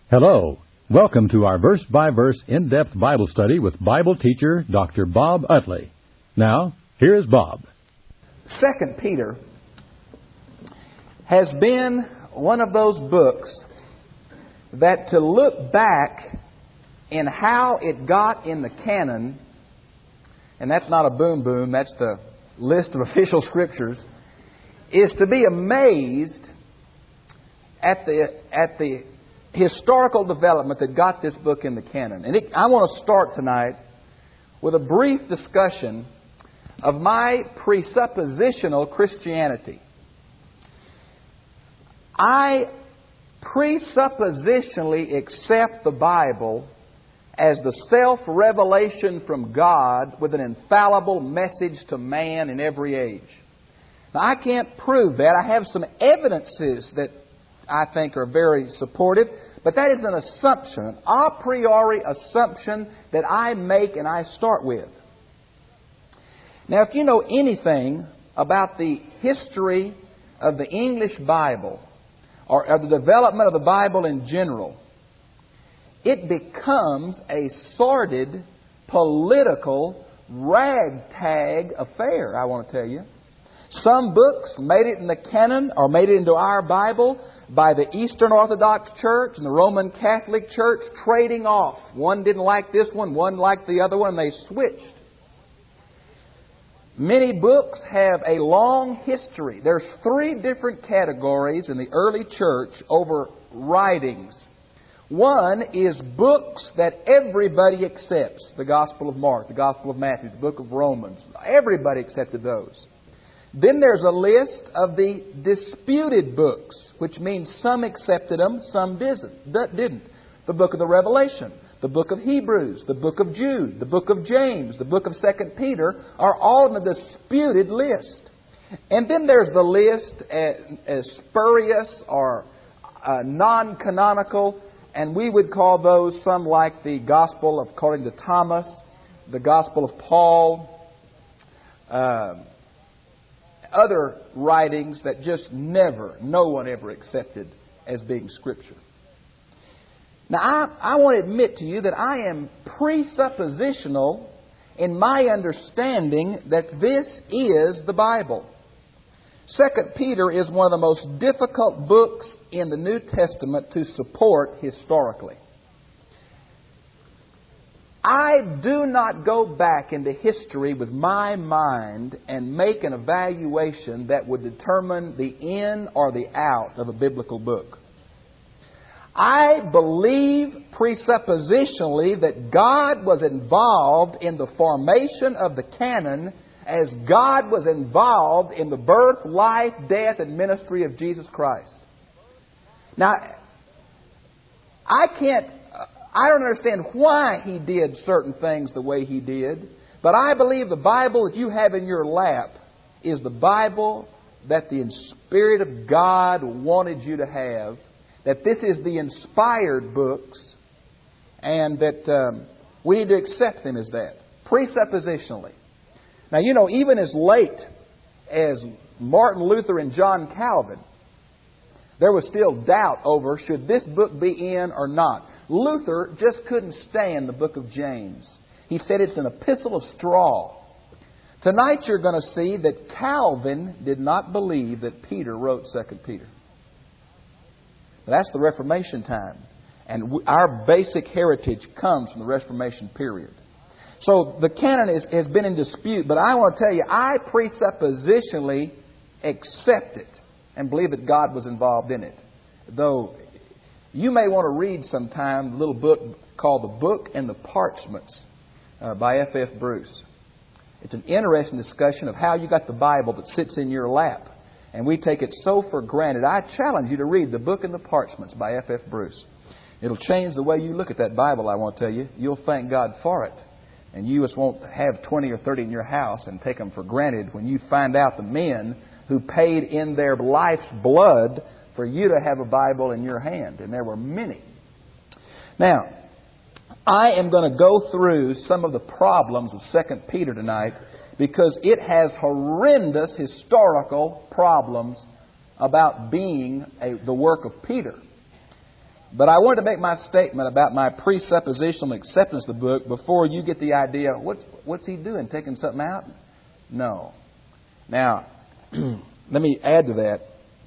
Hello. Welcome to our verse-by-verse in-depth Bible study with Bible teacher Dr. Bob Utley. Now, here's Bob. 2 Peter has been one of those books that to look back in how it got in the canon, and that's not a boom boom, that's the list of official scriptures, is to be amazed at the historical development that got this book in the canon. And I want to start tonight with a brief discussion of my presuppositional Christianity. I presuppositionally accept the Bible as the self-revelation from God with an infallible message to man in every age. Now, I can't prove that. I have some evidences that I think are very supportive, but that is an assumption, an a priori assumption that I make and I start with. Now, if you know anything about the history of the English Bible, or of the development of the Bible in general, it becomes a sordid, political, ragtag affair, I want to tell you. Some books made it in the canon or made it into our Bible by the Eastern Orthodox Church and the Roman Catholic Church trading off. One didn't like this one liked the other one, and they switched. Many books have a long history. There's 3 different categories in the early church over writings. One is books that everybody accepts. The Gospel of Mark, the Gospel of Matthew, the Book of Romans. Everybody accepted those. Then there's a list of the disputed books, which means some accepted them, some didn't. The Book of the Revelation, the Book of Hebrews, the Book of Jude, the Book of James, the Book of 2 Peter are all in the disputed list. And then there's the list as spurious or non-canonical, and we would call those some like the Gospel according to Thomas, the Gospel of Paul, other writings that just no one ever accepted as being Scripture. Now, I want to admit to you that I am presuppositional in my understanding that this is the Bible. 2 Peter is one of the most difficult books in the New Testament to support historically. I do not go back into history with my mind and make an evaluation that would determine the in or the out of a biblical book. I believe presuppositionally that God was involved in the formation of the canon as God was involved in the birth, life, death, and ministry of Jesus Christ. Now, I don't understand why He did certain things the way He did, but I believe the Bible that you have in your lap is the Bible that the Spirit of God wanted you to have, that this is the inspired books, and that we need to accept them as that, presuppositionally. Now, you know, even as late as Martin Luther and John Calvin, there was still doubt over should this book be in or not. Luther just couldn't stand the book of James. He said it's an epistle of straw. Tonight you're going to see that Calvin did not believe that Peter wrote 2 Peter. That's the Reformation time. And our basic heritage comes from the Reformation period. So the canon has been in dispute, but I want to tell you, I presuppositionally accept it and believe that God was involved in it. Though you may want to read sometime a little book called The Book and the Parchments by F.F. Bruce. It's an interesting discussion of how you got the Bible that sits in your lap. And we take it so for granted. I challenge you to read The Book and the Parchments by F.F. Bruce. It'll change the way you look at that Bible, I want to tell you. You'll thank God for it. And you just won't have 20 or 30 in your house and take them for granted when you find out the men who paid in their life's blood for you to have a Bible in your hand. And there were many. Now, I am going to go through some of the problems of 2 Peter tonight because it has horrendous historical problems about being the work of Peter. But I wanted to make my statement about my presuppositional acceptance of the book before you get the idea, what's he doing, taking something out? No. Now, let me add to that.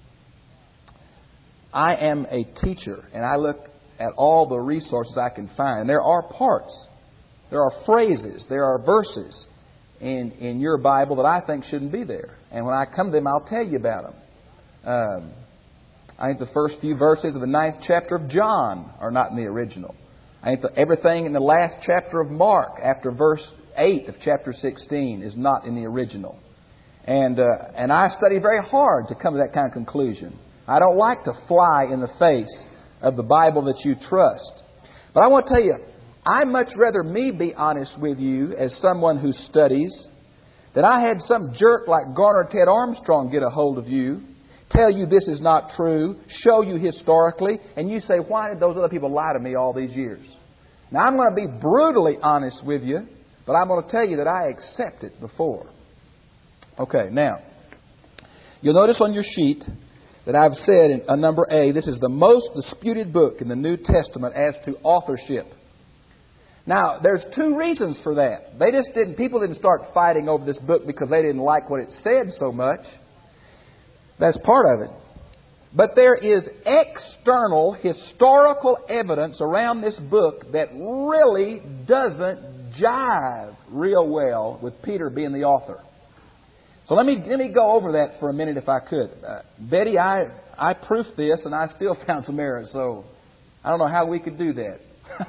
I am a teacher, and I look at all the resources I can find. And there are parts, there are phrases, there are verses in your Bible that I think shouldn't be there. And when I come to them, I'll tell you about them. I think the first few verses of the 9th chapter of John are not in the original. I think everything in the last chapter of Mark, after verse 8 of chapter 16, is not in the original. And I study very hard to come to that kind of conclusion. I don't like to fly in the face of the Bible that you trust. But I want to tell you, I'd much rather me be honest with you as someone who studies than I had some jerk like Garner Ted Armstrong get a hold of you, tell you this is not true, show you historically, and you say, why did those other people lie to me all these years? Now, I'm going to be brutally honest with you, but I'm going to tell you that I accept it before. Okay, now, you'll notice on your sheet that I've said in number A, this is the most disputed book in the New Testament as to authorship. Now, there's two reasons for that. People didn't start fighting over this book because they didn't like what it said so much. That's part of it. But there is external historical evidence around this book that really doesn't jive real well with Peter being the author. So let me go over that for a minute if I could. Betty, I proofed this and I still found some errors, so I don't know how we could do that.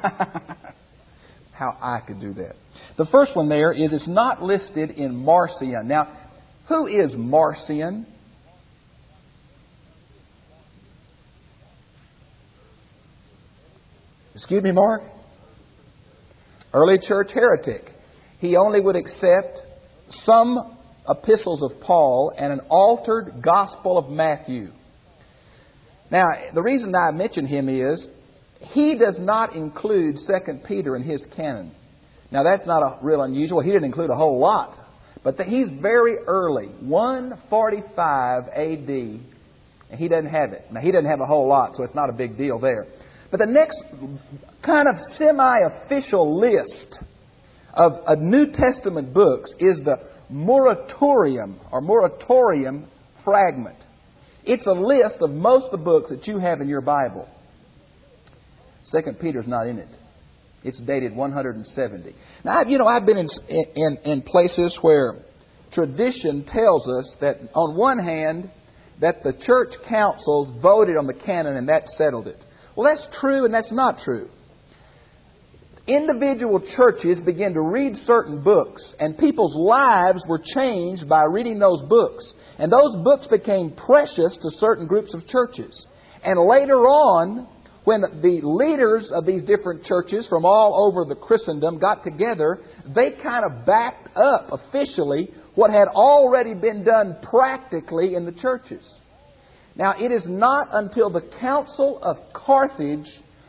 How I could do that. The first one there is it's not listed in Marcion. Now, who is Marcion? Excuse me, Mark? Early church heretic. He only would accept some epistles of Paul and an altered Gospel of Matthew. Now, the reason I mention him is he does not include 2 Peter in his canon. Now, that's not a real unusual. He didn't include a whole lot. But he's very early, 145 A.D., and he doesn't have it. Now, he doesn't have a whole lot, so it's not a big deal there. But the next kind of semi-official list of New Testament books is the Moratorium fragment. It's a list of most of the books that you have in your Bible. 2 Peter's not in it. It's dated 170. Now, I've been in places where tradition tells us that, on one hand, that the church councils voted on the canon and that settled it. Well, that's true and that's not true. Individual churches began to read certain books, and people's lives were changed by reading those books. And those books became precious to certain groups of churches. And later on, when the leaders of these different churches from all over the Christendom got together, they kind of backed up officially what had already been done practically in the churches. Now, it is not until the Council of Carthage,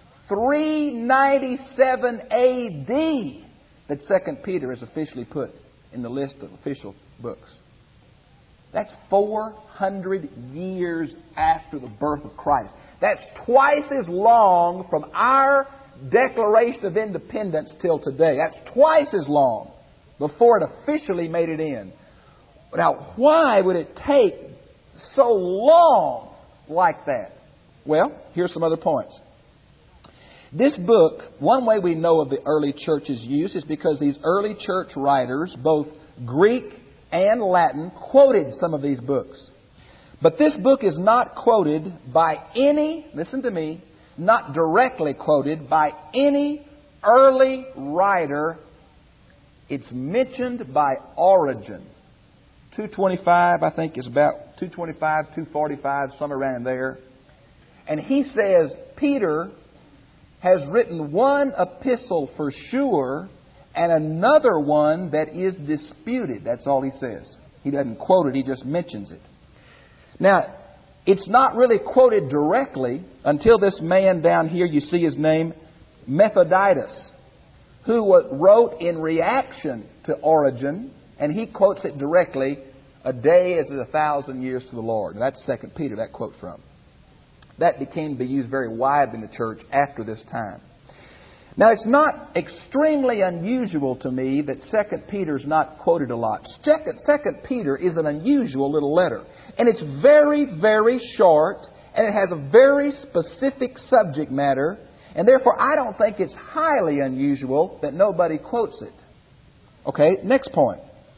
397 A.D., that 2 Peter is officially put in the list of official books. That's 400 years after the birth of Christ. That's twice as long from our Declaration of Independence till today. That's twice as long before it officially made it in. Now, why would it take so long like that? Well, here's some other points. This book, one way we know of the early church's use is because these early church writers, both Greek and Latin, quoted some of these books. But this book is not quoted by any, listen to me, not directly quoted by any early writer. It's mentioned by Origen. 225, I think, is about 225, 245, somewhere around there. And he says Peter has written one epistle for sure and another one that is disputed. That's all he says. He doesn't quote it, he just mentions it. Now, it's not really quoted directly until this man down here, you see his name, Methodius, who wrote in reaction to Origen, and he quotes it directly, "A day is 1,000 years to the Lord." That's 2 Peter, that quote from. that became to be used very widely in the church after this time. Now, it's not extremely unusual to me that 2 Peter's not quoted a lot. 2 Peter is an unusual little letter. And it's very, very short, and it has a very specific subject matter, and therefore I don't think it's highly unusual that nobody quotes it. Okay, next point.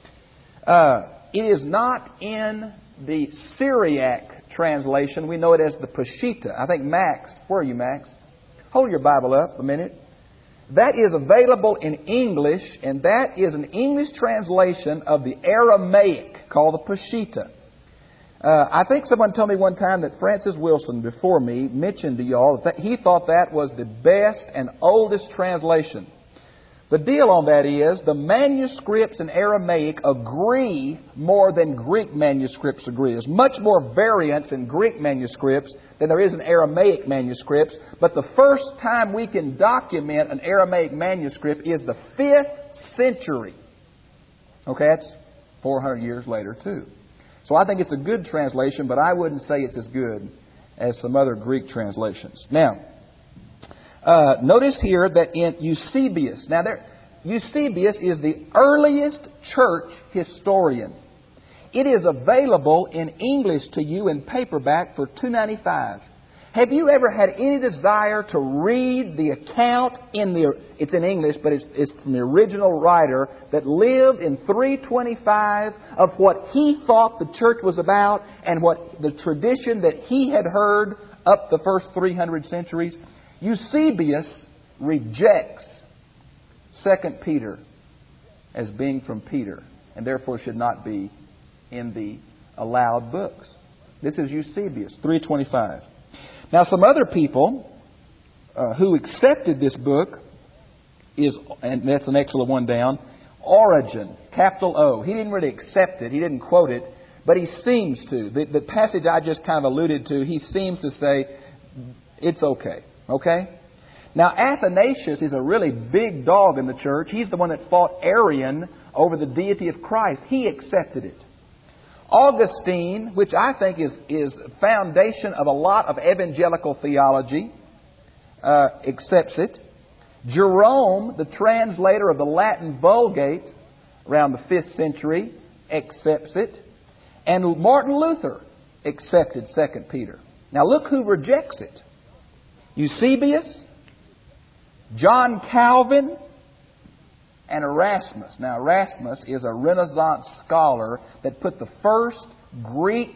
It is not in the Syriac translation. We know it as the Peshitta. I think Max, where are you, Max? Hold your Bible up a minute. That is available in English, and that is an English translation of the Aramaic called the Peshitta. I think someone told me one time that Francis Wilson, before me, mentioned to y'all that he thought that was the best and oldest translation. The deal on that is the manuscripts in Aramaic agree more than Greek manuscripts agree. There's much more variance in Greek manuscripts than there is in Aramaic manuscripts. But the first time we can document an Aramaic manuscript is the 5th century. Okay, that's 400 years later too. So I think it's a good translation, but I wouldn't say it's as good as some other Greek translations. Now, notice here that in Eusebius, Eusebius is the earliest church historian. It is available in English to you in paperback for $2.95. Have you ever had any desire to read the account it's in English, but it's from the original writer that lived in 325 of what he thought the church was about and what the tradition that he had heard up the first 300 centuries? Eusebius rejects 2 Peter as being from Peter, and therefore should not be in the allowed books. This is Eusebius, 325. Now, some other people who accepted this book and that's an excellent one down, Origen, capital O. He didn't really accept it. He didn't quote it, but he seems to. The passage I just kind of alluded to, he seems to say it's okay. Okay? Now, Athanasius is a really big dog in the church. He's the one that fought Arian over the deity of Christ. He accepted it. Augustine, which I think is foundation of a lot of evangelical theology, accepts it. Jerome, the translator of the Latin Vulgate around the 5th century, accepts it. And Martin Luther accepted 2 Peter. Now look who rejects it. Eusebius, John Calvin, and Erasmus. Now, Erasmus is a Renaissance scholar that put the first Greek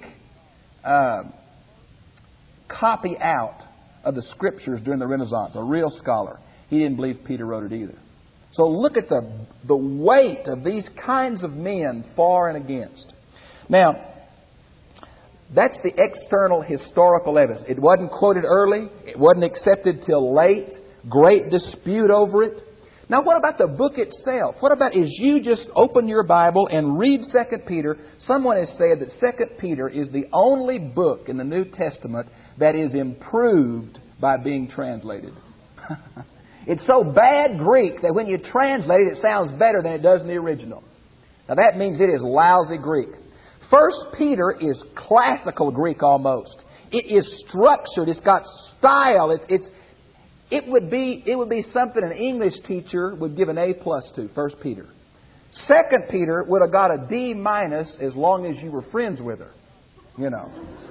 copy out of the Scriptures during the Renaissance. A real scholar. He didn't believe Peter wrote it either. So look at the weight of these kinds of men for and against. Now, that's the external historical evidence. It wasn't quoted early. It wasn't accepted till late. Great dispute over it. Now, what about the book itself? What about as you just open your Bible and read 2 Peter? Someone has said that 2 Peter is the only book in the New Testament that is improved by being translated. It's so bad Greek that when you translate it, it sounds better than it does in the original. Now, that means it is lousy Greek. 1 Peter is classical Greek almost. It is structured. It's got style. It would be something an English teacher would give an A+ to, 1 Peter. 2 Peter would have got a D- as long as you were friends with her. You know.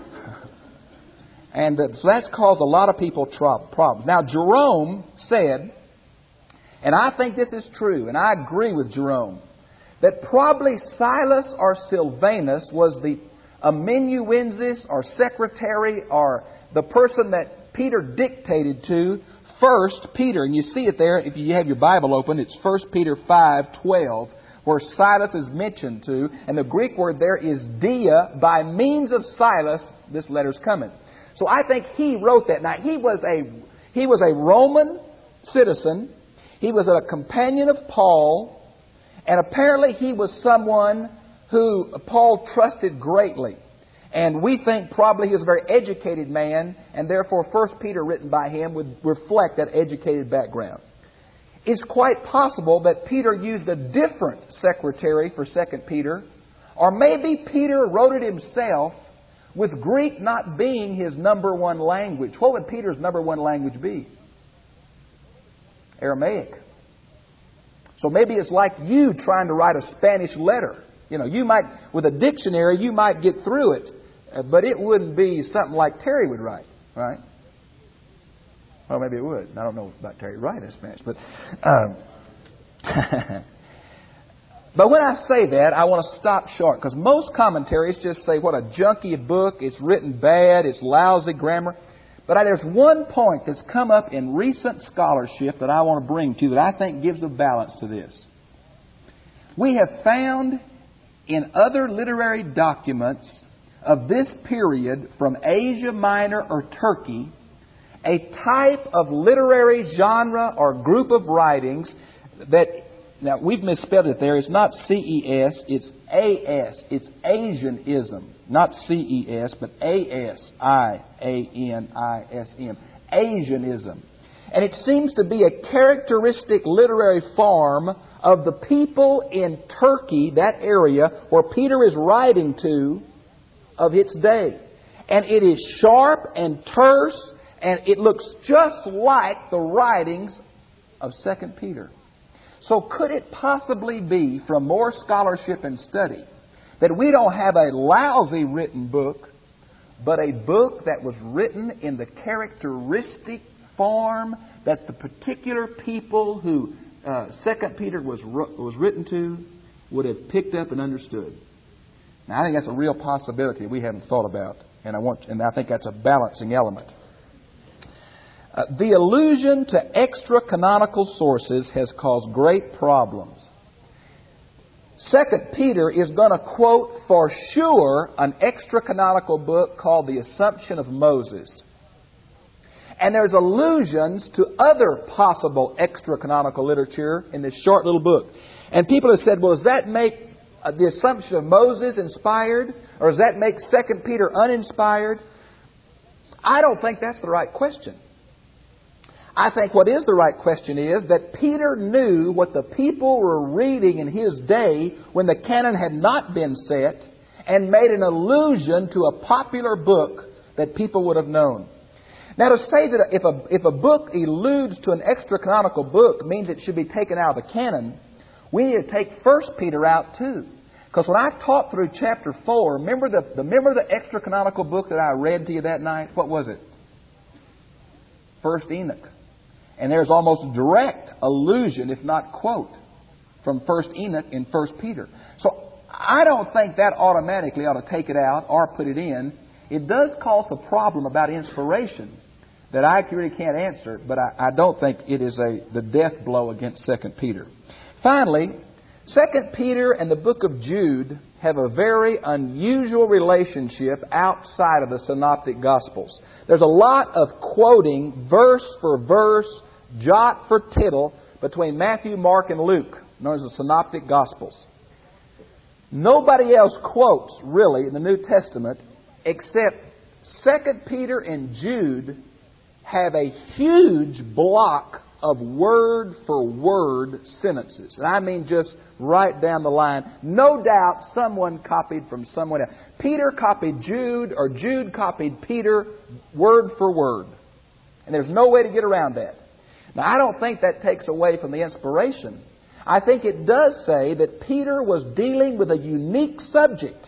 And so that's caused a lot of people problems. Now, Jerome said, and I think this is true, and I agree with Jerome, that probably Silas or Silvanus was the amanuensis or secretary or the person that Peter dictated to 1 Peter. And you see it there, if you have your Bible open, it's 1 Peter 5:12, where Silas is mentioned to. And the Greek word there is dia. By means of Silas, this letter's coming. So I think he wrote that. Now, he was a Roman citizen. He was a companion of Paul. And apparently he was someone who Paul trusted greatly. And we think probably he was a very educated man, and therefore 1 Peter written by him would reflect that educated background. It's quite possible that Peter used a different secretary for 2 Peter, or maybe Peter wrote it himself With Greek not being his number one language, what would Peter's number one language be? Aramaic. So maybe it's like you trying to write a Spanish letter. You know, you might, with a dictionary, you might get through it, but it wouldn't be something like Terry would write, right? Well, maybe it would. I don't know about Terry writing Spanish, but but when I say that, I want to stop short, because most commentaries just say what a junky book, it's written bad, it's lousy grammar. But there's one point that's come up in recent scholarship that I want to bring to you that I think gives a balance to this. We have found in other literary documents of this period from Asia Minor or Turkey a type of literary genre or group of writings that, now we've misspelled it there, it's not C-E-S, it's A-S, it's Asianism. Not C-E-S, but A-S-I-A-N-I-S-M. Asianism. And it seems to be a characteristic literary form of the people in Turkey, that area where Peter is writing to, of its day. And it is sharp and terse, and it looks just like the writings of 2 Peter. So could it possibly be, from more scholarship and study, that we don't have a lousy written book, but a book that was written in the characteristic form that the particular people who 2 Peter was written to would have picked up and understood? Now, I think that's a real possibility we haven't thought about, and I think that's a balancing element. The allusion to extra-canonical sources has caused great problems. 2 Peter is going to quote for sure an extra-canonical book called The Assumption of Moses. And there's allusions to other possible extra-canonical literature in this short little book. And people have said, well, does that make The Assumption of Moses inspired? Or does that make 2 Peter uninspired? I don't think that's the right question. I think what is the right question is that Peter knew what the people were reading in his day when the canon had not been set, and made an allusion to a popular book that people would have known. Now, to say that if a book alludes to an extra-canonical book means it should be taken out of the canon, we need to take 1 Peter out too. Because when I taught through chapter 4, remember the extra-canonical book that I read to you that night? What was it? 1 Enoch. And there's almost direct allusion, if not quote, from 1 Enoch in 1 Peter. So I don't think that automatically ought to take it out or put it in. It does cause a problem about inspiration that I really can't answer, but I don't think it is the death blow against 2 Peter. Finally, 2 Peter and the book of Jude have a very unusual relationship outside of the Synoptic Gospels. There's a lot of quoting, verse for verse, jot for tittle, between Matthew, Mark, and Luke, known as the Synoptic Gospels. Nobody else quotes, really, in the New Testament, except 2 Peter and Jude have a huge block of word-for-word sentences. And I mean just right down the line. No doubt someone copied from someone else. Peter copied Jude, or Jude copied Peter, word for word. And there's no way to get around that. Now, I don't think that takes away from the inspiration. I think it does say that Peter was dealing with a unique subject.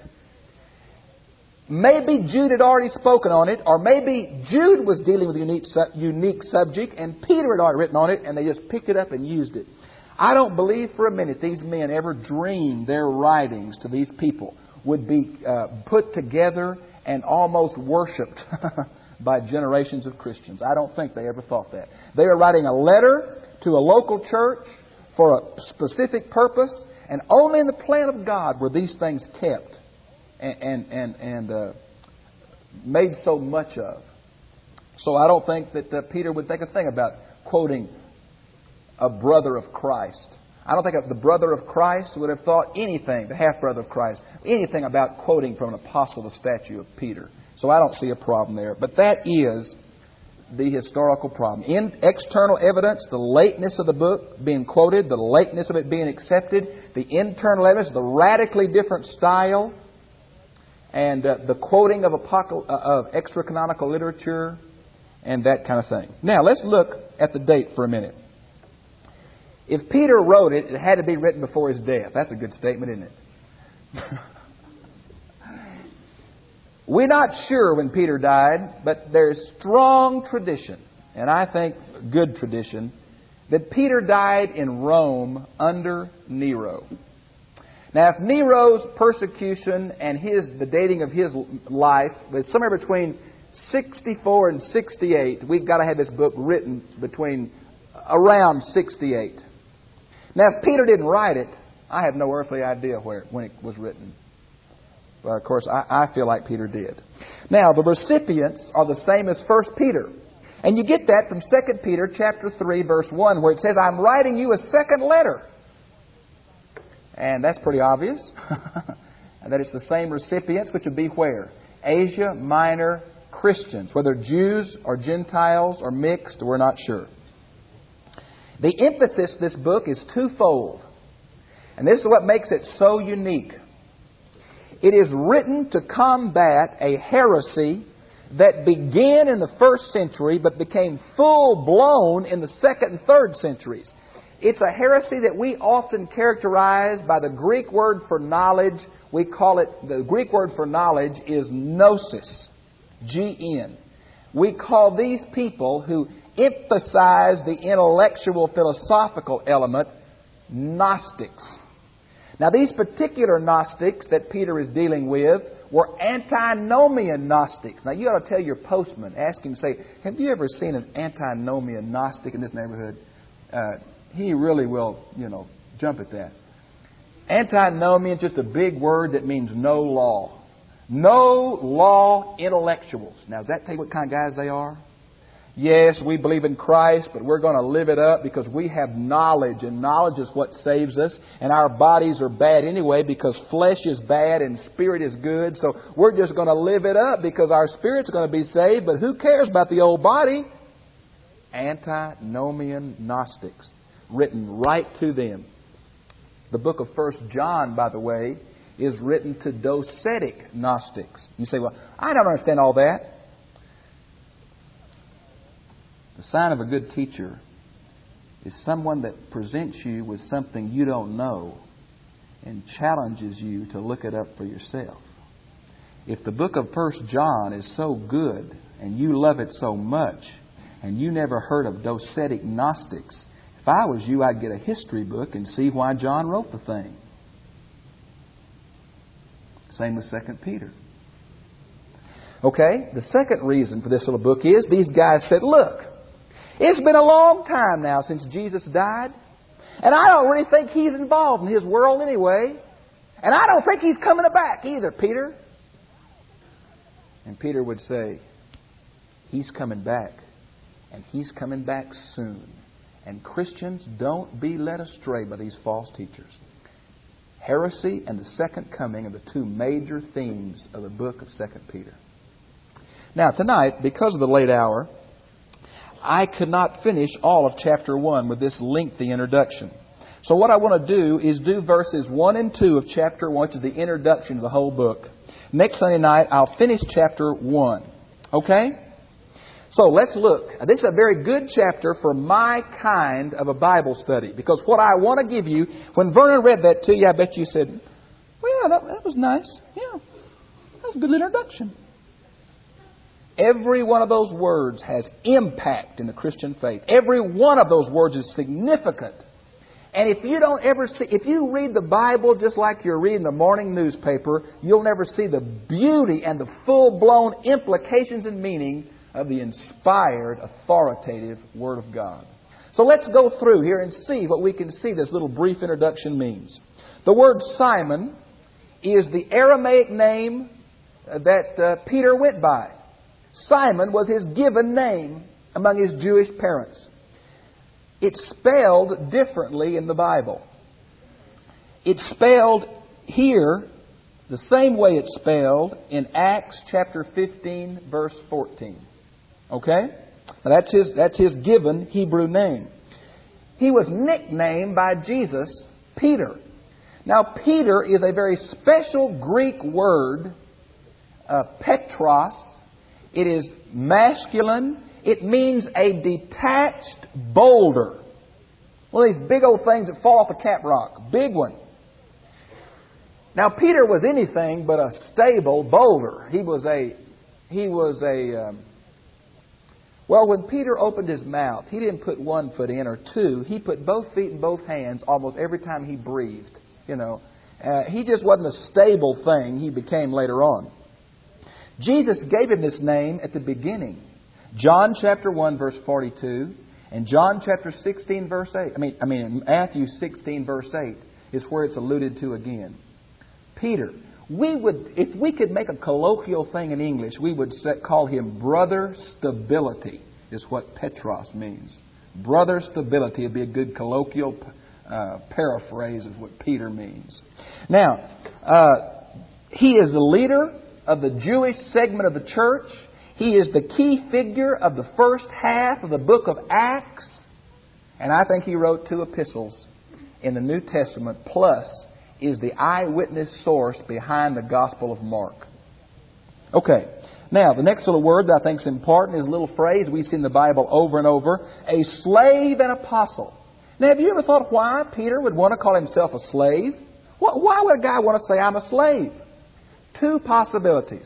Maybe Jude had already spoken on it, or maybe Jude was dealing with a unique subject and Peter had already written on it and they just picked it up and used it. I don't believe for a minute these men ever dreamed their writings to these people would be put together and almost worshipped by generations of Christians. I don't think they ever thought that. They were writing a letter to a local church for a specific purpose, and only in the plan of God were these things kept and made so much of. So I don't think that Peter would think a thing about quoting a brother of Christ. I don't think the brother of Christ would have thought anything, the half-brother of Christ, anything about quoting from an apostle the statue of Peter. So I don't see a problem there. But that is the historical problem. In external evidence, the lateness of the book being quoted, the lateness of it being accepted, the internal evidence, the radically different style, and the quoting of extra-canonical literature and that kind of thing. Now, let's look at the date for a minute. If Peter wrote it, it had to be written before his death. That's a good statement, isn't it? We're not sure when Peter died, but there's strong tradition, and I think good tradition, that Peter died in Rome under Nero. Now, if Nero's persecution and the dating of his life was somewhere between 64 and 68, we've got to have this book written between around 68. Now, if Peter didn't write it, I have no earthly idea when it was written. But, of course, I feel like Peter did. Now, the recipients are the same as 1 Peter. And you get that from 2 Peter chapter 3, verse 1, where it says, I'm writing you a second letter. And that's pretty obvious. And that it's the same recipients, which would be where? Asia Minor Christians. Whether Jews or Gentiles or mixed, we're not sure. The emphasis of this book is twofold. And this is what makes it so unique. It is written to combat a heresy that began in the first century but became full-blown in the second and third centuries. It's a heresy that we often characterize by the Greek word for knowledge. We call it, the Greek word for knowledge is gnosis, G-N. We call these people who emphasize the intellectual philosophical element Gnostics. Now, these particular Gnostics that Peter is dealing with were antinomian Gnostics. Now, you ought to tell your postman, ask him, say, have you ever seen an antinomian Gnostic in this neighborhood? He really will, jump at that. Antinomian is just a big word that means no law. No law intellectuals. Now, does that tell you what kind of guys they are? Yes, we believe in Christ, but we're going to live it up because we have knowledge, and knowledge is what saves us. And our bodies are bad anyway because flesh is bad and spirit is good. So we're just going to live it up because our spirit's going to be saved, but who cares about the old body? Antinomian Gnostics, written right to them. The book of 1 John, by the way, is written to docetic Gnostics. You say, well, I don't understand all that. The sign of a good teacher is someone that presents you with something you don't know and challenges you to look it up for yourself. If the book of 1 John is so good and you love it so much and you never heard of docetic Gnostics, if I was you, I'd get a history book and see why John wrote the thing. Same with 2 Peter. Okay, the second reason for this little book is these guys said, look, it's been a long time now since Jesus died, and I don't really think He's involved in His world anyway, and I don't think He's coming back either, Peter. And Peter would say, He's coming back, and He's coming back soon. And Christians, don't be led astray by these false teachers. Heresy and the second coming are the two major themes of the book of 2 Peter. Now, tonight, because of the late hour, I could not finish all of chapter 1 with this lengthy introduction. So what I want to do is do verses 1 and 2 of chapter 1, which is the introduction to the whole book. Next Sunday night, I'll finish chapter 1. Okay? So let's look. This is a very good chapter for my kind of a Bible study. Because what I want to give you, when Vernon read that to you, I bet you said, well, yeah, that was nice. Yeah, that was a good introduction. Every one of those words has impact in the Christian faith. Every one of those words is significant. And if you don't ever see, if you read the Bible just like you're reading the morning newspaper, you'll never see the beauty and the full-blown implications and meaning of the inspired, authoritative Word of God. So let's go through here and see what we can see this little brief introduction means. The word Simon is the Aramaic name that Peter went by. Simon was his given name among his Jewish parents. It's spelled differently in the Bible. It's spelled here the same way it's spelled in Acts chapter 15, verse 14. Okay? Now that's his given Hebrew name. He was nicknamed by Jesus Peter. Now, Peter is a very special Greek word Petros. It is masculine. It means a detached boulder. One of these big old things that fall off a cap rock. Big one. Now, Peter was anything but a stable boulder. Well, when Peter opened his mouth, he didn't put one foot in or two. He put both feet in both hands almost every time he breathed. He just wasn't a stable thing he became later on. Jesus gave him this name at the beginning. John chapter 1 verse 42 and John chapter 16 verse 8. Matthew 16 verse 8 is where it's alluded to again. Peter. If we could make a colloquial thing in English, we would call him Brother Stability, is what Petros means. Brother Stability would be a good colloquial paraphrase of what Peter means. Now, he is the leader of the Jewish segment of the church. He is the key figure of the first half of the book of Acts. And I think he wrote 2 epistles in the New Testament, plus is the eyewitness source behind the Gospel of Mark. Okay. Now, the next little word that I think is important is a little phrase we see in the Bible over and over. A slave and apostle. Now, have you ever thought why Peter would want to call himself a slave? Why would a guy want to say, I'm a slave? 2 possibilities.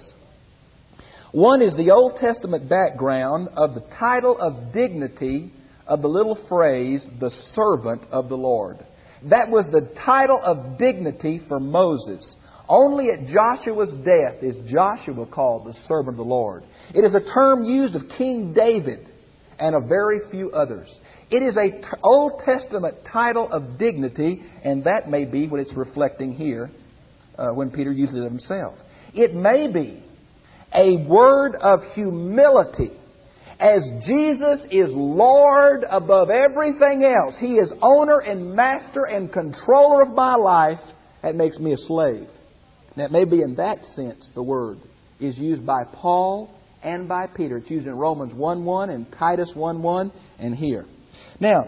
One is the Old Testament background of the title of dignity of the little phrase, the servant of the Lord. That was the title of dignity for Moses. Only at Joshua's death is Joshua called the servant of the Lord. It is a term used of King David and of very few others. It is an Old Testament title of dignity, and that may be what it's reflecting here when Peter uses it himself. It may be a word of humility. As Jesus is Lord above everything else, He is owner and master and controller of my life, that makes me a slave. That may be in that sense the word is used by Paul and by Peter. It's used in Romans 1:1 and Titus 1:1 and here. Now,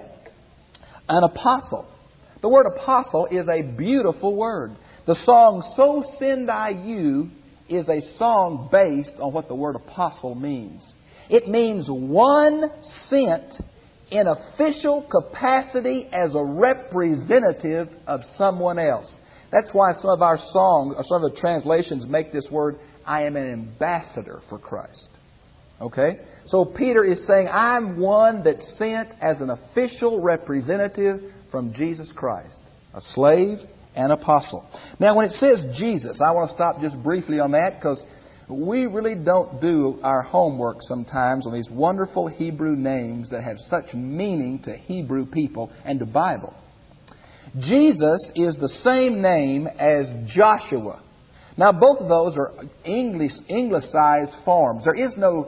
an apostle. The word apostle is a beautiful word. The song So Send I You is a song based on what the word apostle means. It means one sent in official capacity as a representative of someone else. That's why some of our songs, or some of the translations make this word, I am an ambassador for Christ. Okay? So Peter is saying, I'm one that's sent as an official representative from Jesus Christ. A slave and apostle. Now when it says Jesus, I want to stop just briefly on that because we really don't do our homework sometimes on these wonderful Hebrew names that have such meaning to Hebrew people and to Bible. Jesus is the same name as Joshua. Now both of those are Anglicized forms. There is no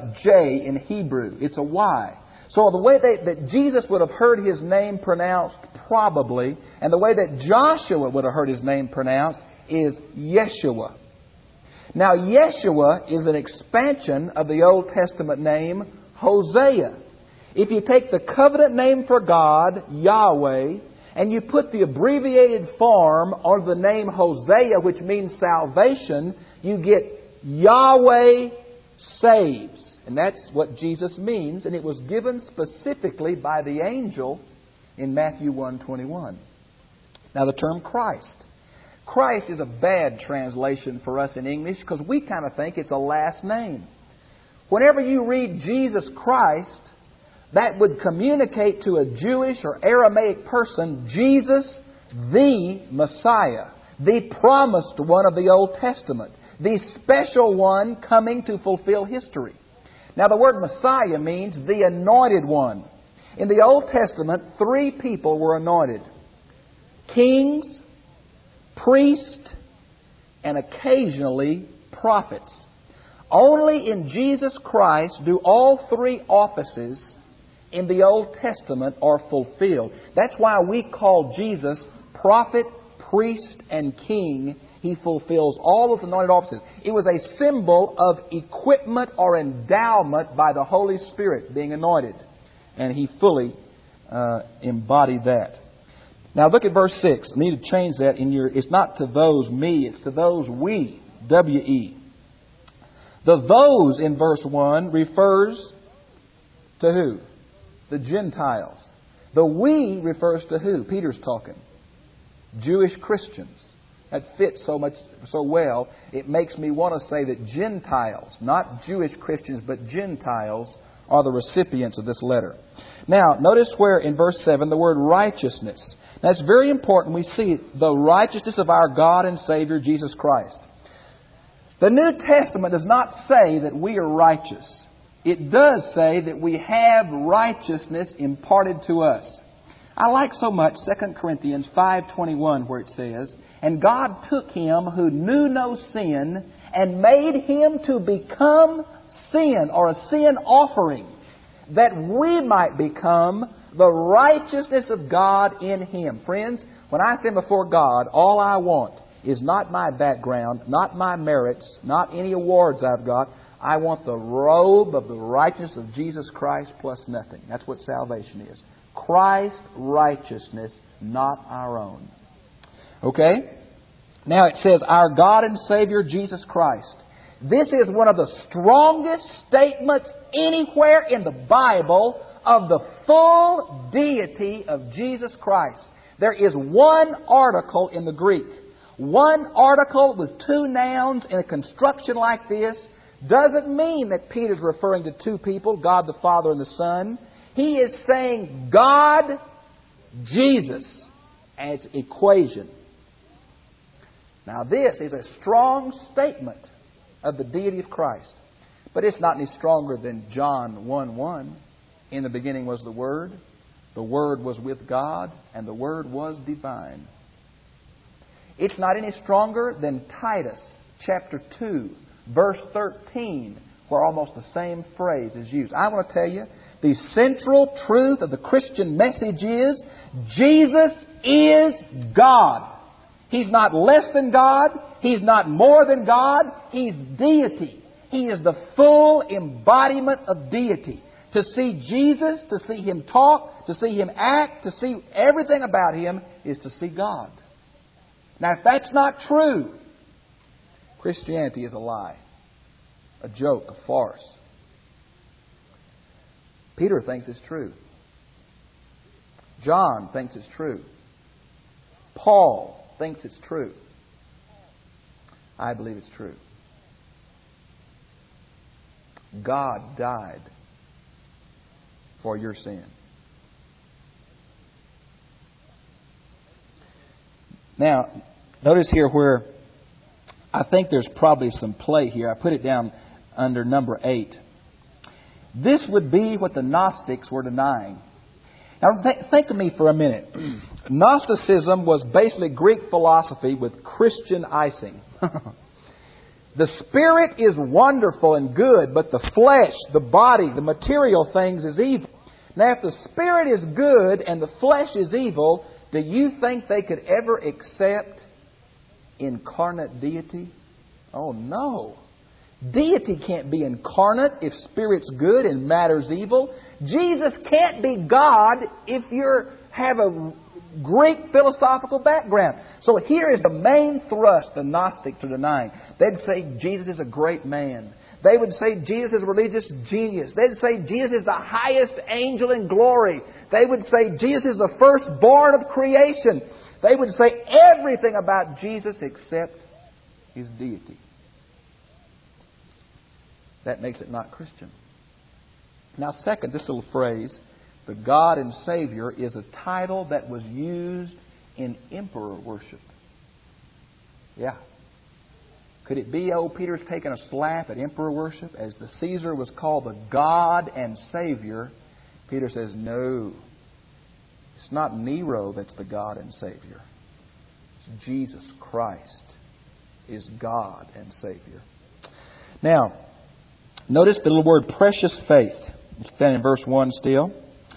J in Hebrew. It's a Y. So the way that Jesus would have heard His name pronounced probably, and the way that Joshua would have heard His name pronounced is Yeshua. Now, Yeshua is an expansion of the Old Testament name Hosea. If you take the covenant name for God, Yahweh, and you put the abbreviated form of the name Hosea, which means salvation, you get Yahweh saves. And that's what Jesus means, and it was given specifically by the angel in Matthew 1:21. Now, the term Christ. Christ is a bad translation for us in English because we kind of think it's a last name. Whenever you read Jesus Christ, that would communicate to a Jewish or Aramaic person Jesus, the Messiah, the promised one of the Old Testament, the special one coming to fulfill history. Now the word Messiah means the anointed one. In the Old Testament, 3 people were anointed. Kings, priests, and occasionally prophets. Only in Jesus Christ do all 3 offices in the Old Testament are fulfilled. That's why we call Jesus prophet, priest, and king. He fulfills all of the anointed offices. It was a symbol of equipment or endowment by the Holy Spirit being anointed. And He fully embodied that. Now look at verse 6. I need to change that in your... It's not to those me, it's to those we. W-E. The those in verse 1 refers to who? The Gentiles. The we refers to who? Peter's talking. Jewish Christians. That fits so well, it makes me want to say that Gentiles, not Jewish Christians, but Gentiles, are the recipients of this letter. Now, notice where in verse 7 the word righteousness. That's very important. We see the righteousness of our God and Savior, Jesus Christ. The New Testament does not say that we are righteous. It does say that we have righteousness imparted to us. I like so much 2 Corinthians 5:21 where it says, "And God took Him who knew no sin and made Him to become sin," or a sin offering, "that we might become the righteousness of God in Him." Friends, when I stand before God, all I want is not my background, not my merits, not any awards I've got. I want the robe of the righteousness of Jesus Christ plus nothing. That's what salvation is. Christ's righteousness, not our own. Okay? Now it says, our God and Savior Jesus Christ. This is one of the strongest statements anywhere in the Bible of the full deity of Jesus Christ. There is one article in the Greek. One article with two nouns in a construction like this doesn't mean that Peter's referring to two people, God the Father and the Son. He is saying God, Jesus, as equation. Now this is a strong statement of the deity of Christ. But it's not any stronger than John 1:1. In the beginning was the Word was with God, and the Word was divine. It's not any stronger than Titus chapter 2, verse 13, where almost the same phrase is used. I want to tell you, the central truth of the Christian message is Jesus is God. He's not less than God. He's not more than God. He's deity. He is the full embodiment of deity. To see Jesus, to see Him talk, to see Him act, to see everything about Him is to see God. Now, if that's not true, Christianity is a lie, a joke, a farce. Peter thinks it's true. John thinks it's true. Paul thinks it's true. I believe it's true. God died for your sin. Now, notice here where I think there's probably some play here. I put it down under number 8. This would be what the Gnostics were denying. Now, think of me for a minute. Gnosticism was basically Greek philosophy with Christian icing. The spirit is wonderful and good, but the flesh, the body, the material things is evil. Now, if the spirit is good and the flesh is evil, do you think they could ever accept incarnate deity? Oh, no. Deity can't be incarnate if spirit's good and matter's evil. Jesus can't be God if you have a Greek philosophical background. So here is the main thrust the Gnostics are denying. They'd say Jesus is a great man. They would say Jesus is a religious genius. They'd say Jesus is the highest angel in glory. They would say Jesus is the firstborn of creation. They would say everything about Jesus except His deity. That makes it not Christian. Now, second, this little phrase, the God and Savior, is a title that was used in emperor worship. Yeah. Could it be old Peter's taking a slap at emperor worship? As the Caesar was called the God and Savior, Peter says, no. It's not Nero that's the God and Savior. It's Jesus Christ is God and Savior. Now, notice the little word precious faith. It's found in verse 1 still.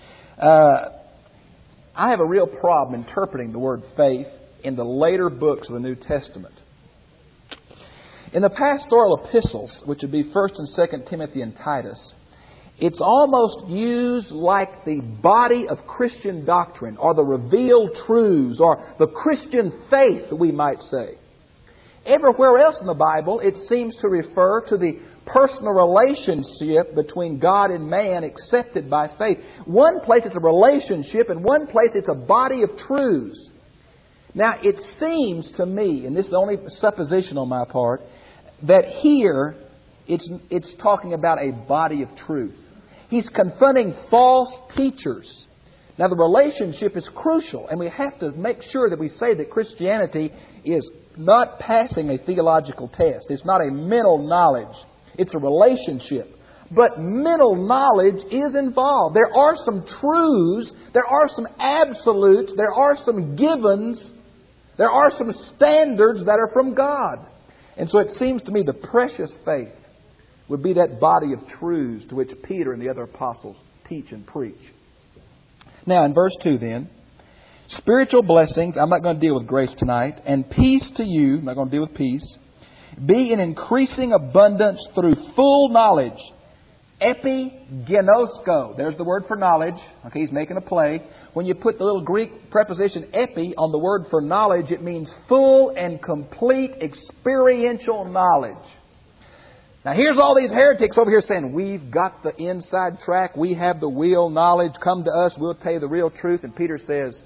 I have a real problem interpreting the word faith in the later books of the New Testament. In the pastoral epistles, which would be 1 and 2 Timothy and Titus, it's almost used like the body of Christian doctrine, or the revealed truths, or the Christian faith, we might say. Everywhere else in the Bible, it seems to refer to the personal relationship between God and man accepted by faith. One place it's a relationship, and one place it's a body of truths. Now, it seems to me, and this is only supposition on my part, that here it's talking about a body of truth. He's confronting false teachers. Now, the relationship is crucial, and we have to make sure that we say that Christianity is not passing a theological test. It's not a mental knowledge. It's a relationship. But mental knowledge is involved. There are some truths. There are some absolutes. There are some givens. There are some standards that are from God. And so it seems to me the precious faith would be that body of truths to which Peter and the other apostles teach and preach. Now, in verse 2 then, spiritual blessings, I'm not going to deal with grace tonight, and peace to you, I'm not going to deal with peace, be in increasing abundance through full knowledge. Epigenosko, there's the word for knowledge. Okay, he's making a play. When you put the little Greek preposition epi on the word for knowledge, it means full and complete experiential knowledge. Now, here's all these heretics over here saying, we've got the inside track, we have the real knowledge, come to us, we'll tell you the real truth. And Peter says,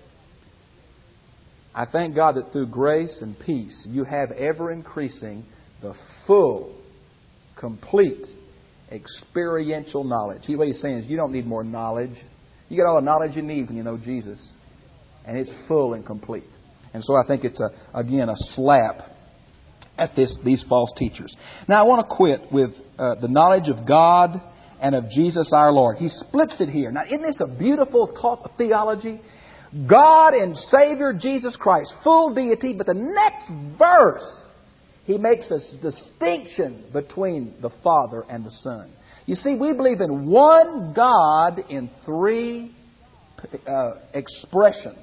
I thank God that through grace and peace, you have ever increasing the full, complete, experiential knowledge. What he's saying is, you don't need more knowledge. You get all the knowledge you need when you know Jesus. And it's full and complete. And so I think it's, again, a slap at these false teachers. Now, I want to quit with the knowledge of God and of Jesus our Lord. He splits it here. Now, isn't this a beautiful theology? God and Savior Jesus Christ, full deity, but the next verse, He makes a distinction between the Father and the Son. You see, we believe in one God in three expressions.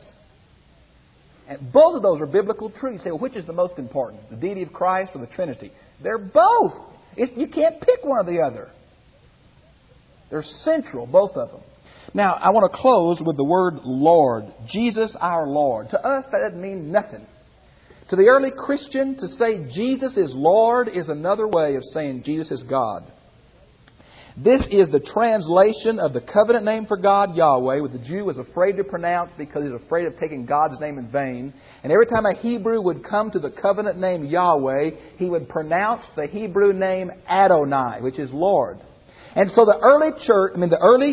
And both of those are biblical truths. You say, well, which is the most important? The deity of Christ or the Trinity? They're both. You can't pick one or the other. They're central, both of them. Now, I want to close with the word Lord. Jesus our Lord. To us, that doesn't mean nothing. To the early Christian, to say Jesus is Lord is another way of saying Jesus is God. This is the translation of the covenant name for God, Yahweh, which the Jew was afraid to pronounce because he was afraid of taking God's name in vain. And every time a Hebrew would come to the covenant name Yahweh, he would pronounce the Hebrew name Adonai, which is Lord. And so the early church, the early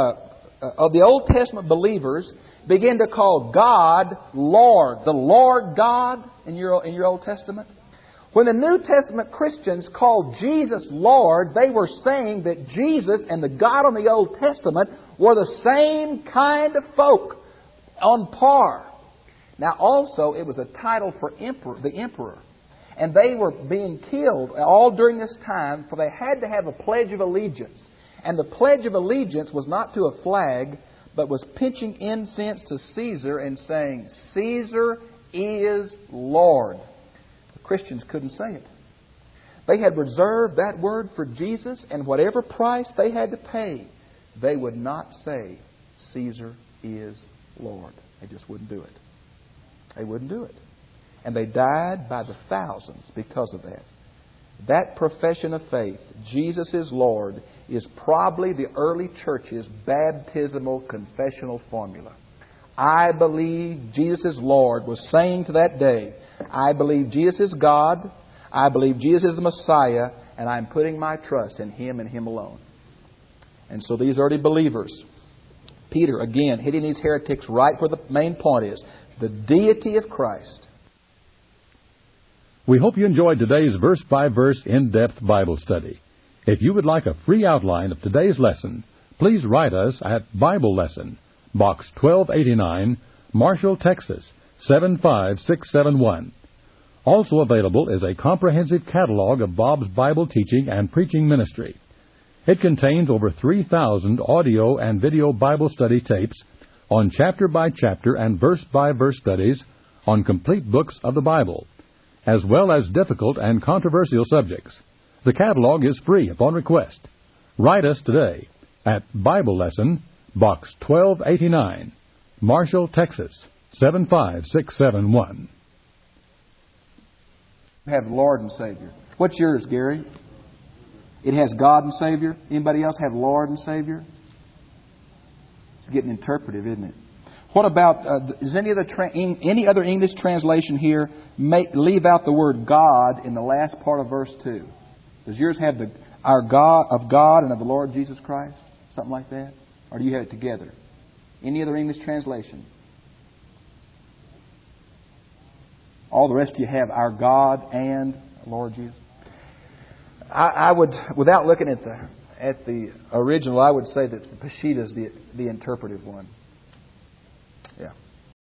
of the Old Testament believers began to call God Lord, the Lord God in your Old Testament. When the New Testament Christians called Jesus Lord, they were saying that Jesus and the God in the Old Testament were the same kind of folk, on par. Now also, it was a title for the emperor. And they were being killed all during this time, for they had to have a Pledge of Allegiance. And the Pledge of Allegiance was not to a flag, but was pitching incense to Caesar and saying, Caesar is Lord. Christians couldn't say it. They had reserved that word for Jesus, and whatever price they had to pay, they would not say, Caesar is Lord. They just wouldn't do it. They wouldn't do it. And they died by the thousands because of that. That profession of faith, Jesus is Lord, is probably the early church's baptismal confessional formula. I believe Jesus is Lord was saying to that day, I believe Jesus is God, I believe Jesus is the Messiah, and I'm putting my trust in Him and Him alone. And so these early believers, Peter, again, hitting these heretics right where the main point is, the deity of Christ. We hope you enjoyed today's verse-by-verse in-depth Bible study. If you would like a free outline of today's lesson, please write us at Bible Lesson, Box 1289, Marshall, Texas, 75671. Also available is a comprehensive catalog of Bob's Bible teaching and preaching ministry. It contains over 3,000 audio and video Bible study tapes on chapter-by-chapter and verse-by-verse studies on complete books of the Bible, as well as difficult and controversial subjects. The catalog is free upon request. Write us today at Bible Lesson, Box 1289, Marshall, Texas, 75671. Have Lord and Savior. What's yours, Gary? It has God and Savior. Anybody else have Lord and Savior? It's getting interpretive, isn't it? What about, is any other English translation here leave out the word God in the last part of verse 2? Does yours have our God, of God and of the Lord Jesus Christ? Something like that? Or do you have it together? Any other English translation? All the rest of you have our God and Lord Jesus. I would, without looking at the original, I would say that the Peshitta is the interpretive one.